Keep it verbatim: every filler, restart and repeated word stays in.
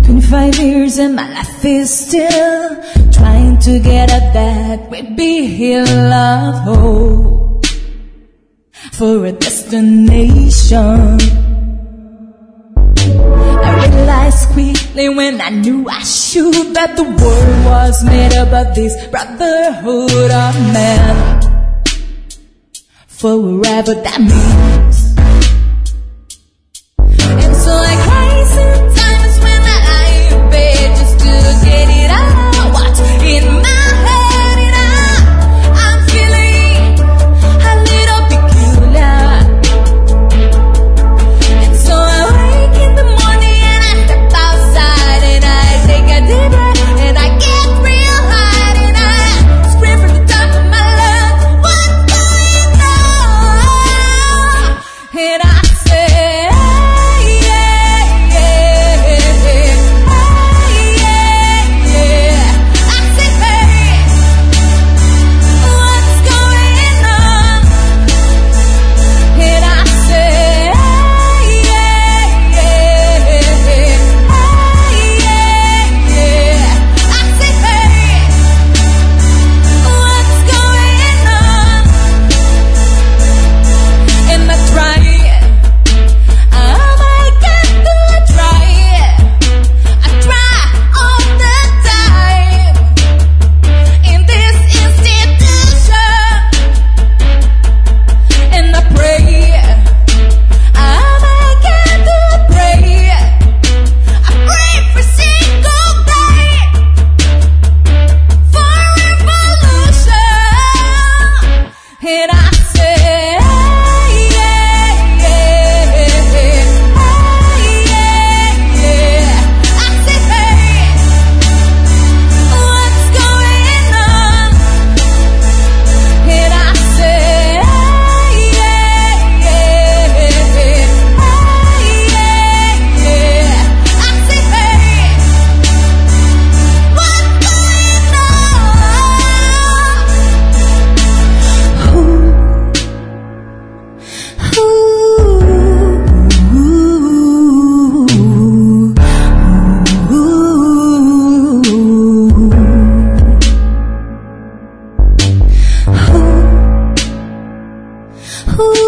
twenty-five years and my life is still trying to get at that great big hill of hope for a destination. I realized quickly when I knew I should that the world was made up of this brotherhood of man, for wherever that means. And so I cry sometimes when I lie in bed just to get it out, what's in my head, and I, I'm feeling a little peculiar. And so I wake in the morning and I step outside and I take a deep breath and I get real high and I scream from the top of my lungs, what's going on? And I say, ooh.